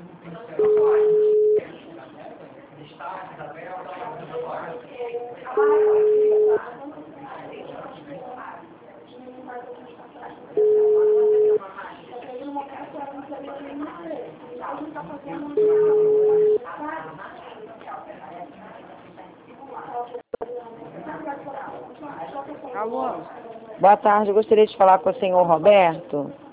Alô? Boa tarde, eu gostaria de falar com o senhor Roberto.